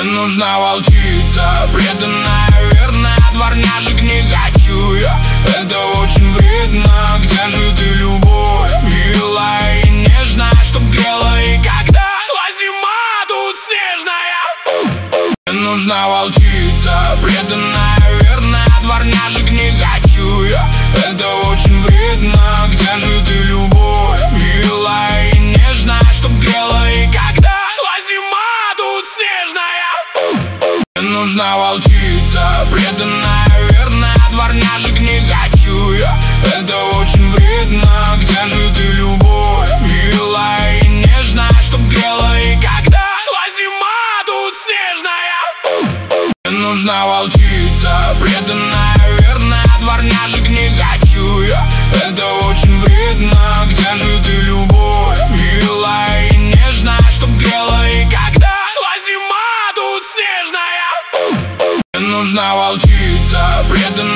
Нужна волчица, преданная, верная, дворняжек не хочу я. Это очень вредно, где же ты, любовь? Милая и нежная, чтоб грела и когда шла зима тут снежная. Нужна волчица, преданная, верная, дворняжек не хочу я. Это очень вредно, где же ты, любовь? Милая и нежная, чтоб грела и когда шла зима тут снежная. Нужна волчица, преданная, верная, дворняжек не хочу я. Это очень вредно, где же ты, любовь? Милая и нежная, чтоб грела и когда шла зима тут снежная. Нужна волчица, преданная, верная, дворняжек не хочу я. Это очень вредно, где же ты, любовь? Милая и нежная, чтоб грела и когда шла зима тут снежная. Нужна волчица, преданная.